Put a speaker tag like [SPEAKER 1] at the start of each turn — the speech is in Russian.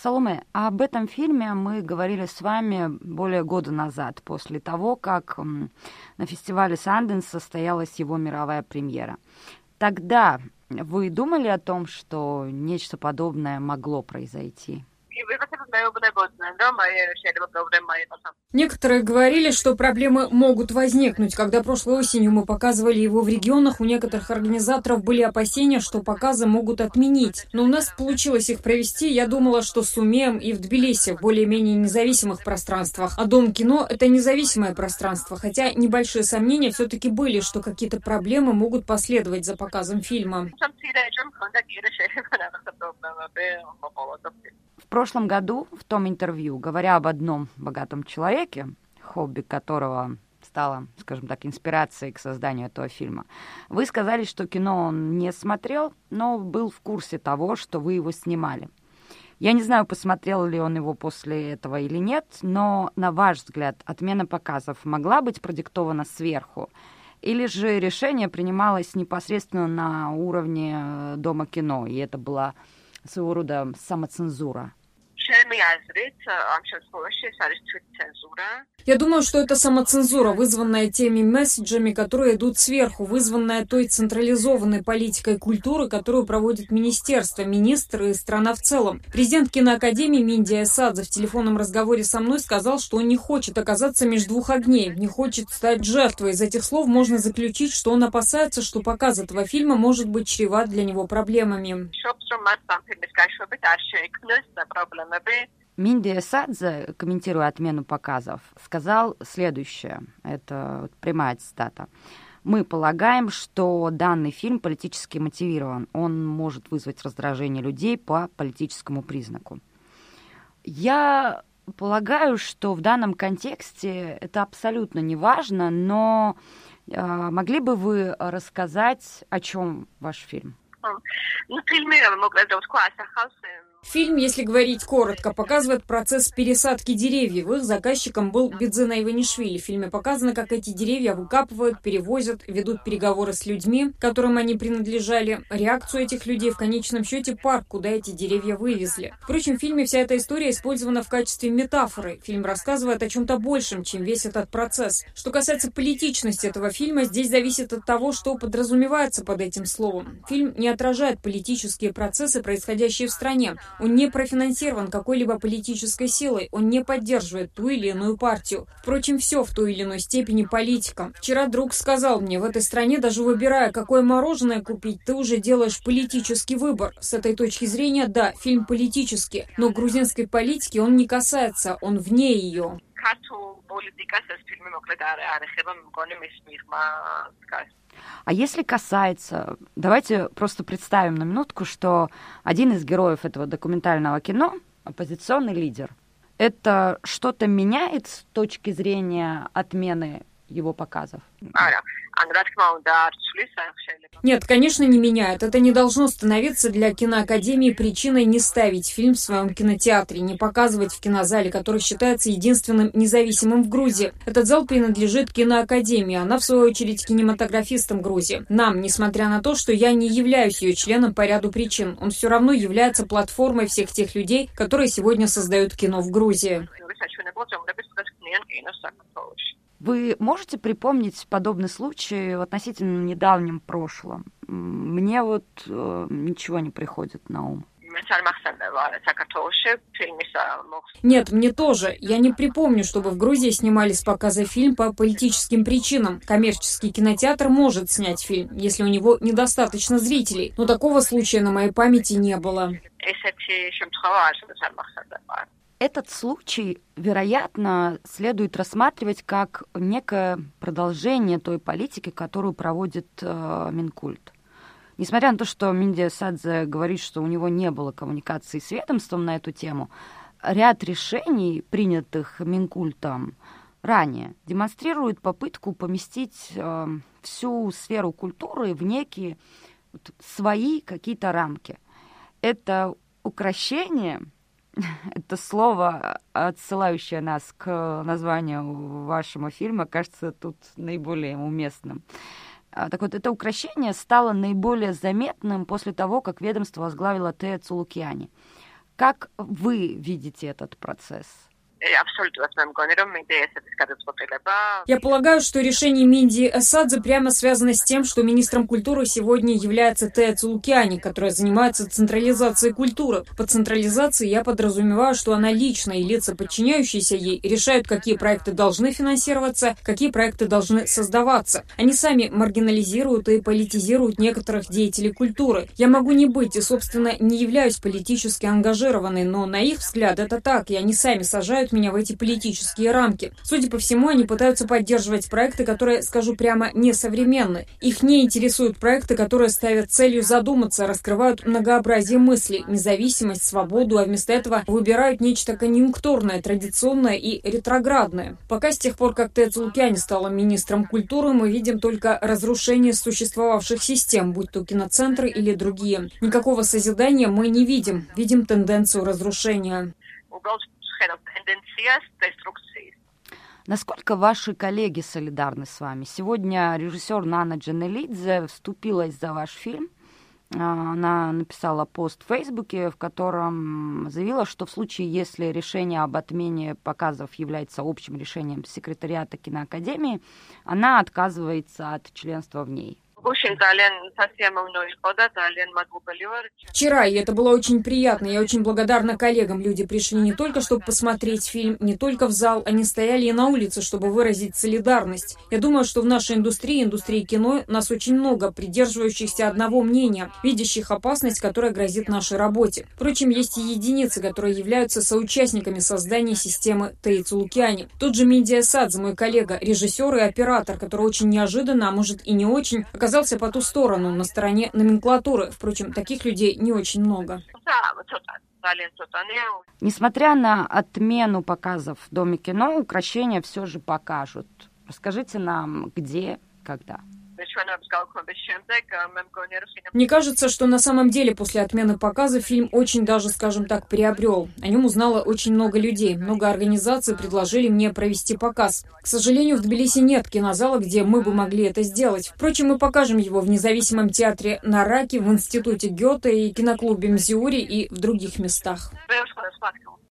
[SPEAKER 1] Саломе, а об этом фильме мы говорили с вами более года назад, после того, как на фестивале Санденс состоялась его мировая премьера. Тогда вы думали о том, что нечто подобное могло произойти?
[SPEAKER 2] Некоторые говорили, что проблемы могут возникнуть. Когда прошлой осенью мы показывали его в регионах, у некоторых организаторов были опасения, что показы могут отменить. Но у нас получилось их провести. Я думала, что сумеем и в Тбилиси, в более-менее независимых пространствах. А Дом кино – это независимое пространство. Хотя небольшие сомнения все-таки были, что какие-то проблемы могут последовать за показом фильма.
[SPEAKER 1] В прошлом году в том интервью, говоря об одном богатом человеке, хобби которого стало, скажем так, инспирацией к созданию этого фильма, вы сказали, что кино он не смотрел, но был в курсе того, что вы его снимали. Я не знаю, посмотрел ли он его после этого или нет, но, на ваш взгляд, отмена показов могла быть продиктована сверху? Или же решение принималось непосредственно на уровне Дома кино, и это была своего рода самоцензура?
[SPEAKER 2] Я думаю, что это самоцензура, вызванная теми месседжами, которые идут сверху, вызванная той централизованной политикой культуры, которую проводит министерство, министры и страна в целом. Президент киноакадемии Миндия Садзе в телефонном разговоре со мной сказал, что он не хочет оказаться между двух огней, не хочет стать жертвой. Из этих слов можно заключить, что он опасается, что показ этого фильма может быть чреват для него проблемами.
[SPEAKER 1] Миндия Садзе, комментируя отмену показов, сказал следующее, это прямая цитата. «Мы полагаем, что данный фильм политически мотивирован, он может вызвать раздражение людей по политическому признаку». Я полагаю, что в данном контексте это абсолютно не важно, но могли бы вы рассказать, о чем ваш фильм?
[SPEAKER 2] Фильм, если говорить коротко, показывает процесс пересадки деревьев. Их заказчиком был Бидзина Иванишвили. В фильме показано, как эти деревья выкапывают, перевозят, ведут переговоры с людьми, которым они принадлежали, реакцию этих людей, в конечном счете парк, куда эти деревья вывезли. Впрочем, в фильме вся эта история использована в качестве метафоры. Фильм рассказывает о чем-то большем, чем весь этот процесс. Что касается политичности этого фильма, здесь зависит от того, что подразумевается под этим словом. Фильм не отражает политические процессы, происходящие в стране. Он не профинансирован какой-либо политической силой, он не поддерживает ту или иную партию. Впрочем, все в той или иной степени политика. Вчера друг сказал мне, в этой стране, даже выбирая, какое мороженое купить, ты уже делаешь политический выбор. С этой точки зрения, да, фильм политический, но грузинской политики он не касается, он вне ее.
[SPEAKER 1] А если касается, давайте просто представим на минутку, что один из героев этого документального кино – оппозиционный лидер. Это что-то меняет с точки зрения отмены его показов?
[SPEAKER 2] Нет, конечно, не меняет. Это не должно становиться для киноакадемии причиной не ставить фильм в своем кинотеатре, не показывать в кинозале, который считается единственным независимым в Грузии. Этот зал принадлежит киноакадемии, она, в свою очередь, кинематографистам Грузии. Нам, несмотря на то, что я не являюсь ее членом по ряду причин, он все равно является платформой всех тех людей, которые сегодня создают кино в Грузии.
[SPEAKER 1] Вы можете припомнить подобный случай в относительно недавнем прошлом? Мне вот ничего не приходит на ум.
[SPEAKER 2] Нет, мне тоже. Я не припомню, чтобы в Грузии снимали с показа фильм по политическим причинам. Коммерческий кинотеатр может снять фильм, если у него недостаточно зрителей. Но такого случая на моей памяти не было.
[SPEAKER 1] Этот случай, вероятно, следует рассматривать как некое продолжение той политики, которую проводит Минкульт. Несмотря на то, что Миндия Садзе говорит, что у него не было коммуникации с ведомством на эту тему, ряд решений, принятых Минкультом ранее, демонстрирует попытку поместить всю сферу культуры в некие свои какие-то рамки. Это укрощение. Это слово, отсылающее нас к названию вашего фильма, кажется тут наиболее уместным. Так вот, это укрощение стало наиболее заметным после того, как ведомство возглавила Тея Цулукиани. Как вы видите этот процесс?
[SPEAKER 2] Я полагаю, что решение Минди Эсадзе прямо связано с тем, что министром культуры сегодня является Тея Цулукиани, которая занимается централизацией культуры. Под централизацией я подразумеваю, что она лично и лица, подчиняющиеся ей, решают, какие проекты должны финансироваться, какие проекты должны создаваться. Они сами маргинализируют и политизируют некоторых деятелей культуры. Я могу не быть и, собственно, не являюсь политически ангажированной, но на их взгляд это так, и они сами сажают меня в эти политические рамки. Судя по всему, они пытаются поддерживать проекты, которые, скажу прямо, несовременны. Их не интересуют проекты, которые ставят целью задуматься, раскрывают многообразие мыслей, независимость, свободу, а вместо этого выбирают нечто конъюнктурное, традиционное и ретроградное. Пока с тех пор, как Тея Цулукиани стала министром культуры, мы видим только разрушение существовавших систем, будь то киноцентры или другие. Никакого созидания мы не видим. Видим тенденцию разрушения.
[SPEAKER 1] Насколько ваши коллеги солидарны с вами? Сегодня режиссер Нана Джанелидзе вступилась за ваш фильм. Она написала пост в Фейсбуке, в котором заявила, что в случае, если решение об отмене показов является общим решением секретариата киноакадемии, она отказывается от членства в ней.
[SPEAKER 2] Вчера, и это было очень приятно. Я очень благодарна коллегам. Люди пришли не только, чтобы посмотреть фильм, не только в зал, они стояли и на улице, чтобы выразить солидарность. Я думаю, что в нашей индустрии кино, нас очень много, придерживающихся одного мнения, видящих опасность, которая грозит нашей работе. Впрочем, есть и единицы, которые являются соучастниками создания системы Теи Цулукиани. Тот же Минди Эсадзе, мой коллега, режиссер и оператор, который очень неожиданно, а может и не очень, оказался по ту сторону, на стороне номенклатуры. Впрочем, таких людей не очень много.
[SPEAKER 1] Несмотря на отмену показов в Доме кино, укрощения все же покажут. Расскажите нам, где, когда.
[SPEAKER 2] Мне кажется, что на самом деле после отмены показа фильм очень даже, скажем так, приобрел. О нем узнало очень много людей. Много организаций предложили мне провести показ. К сожалению, в Тбилиси нет кинозала, где мы бы могли это сделать. Впрочем, мы покажем его в независимом театре Нараки, в институте Гёте и киноклубе Мзиури и в других местах.